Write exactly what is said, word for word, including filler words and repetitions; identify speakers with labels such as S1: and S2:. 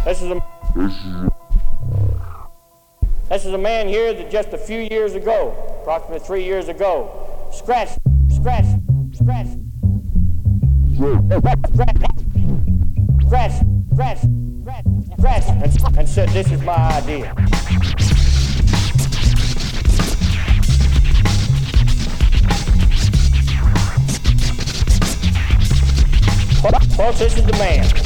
S1: This is a this is a man here that just a few years ago, approximately three years ago, scratched, scratched, scratched, scratched, scratched, scratched, scratched, and, and said, "This is my idea." Folks, this is the man.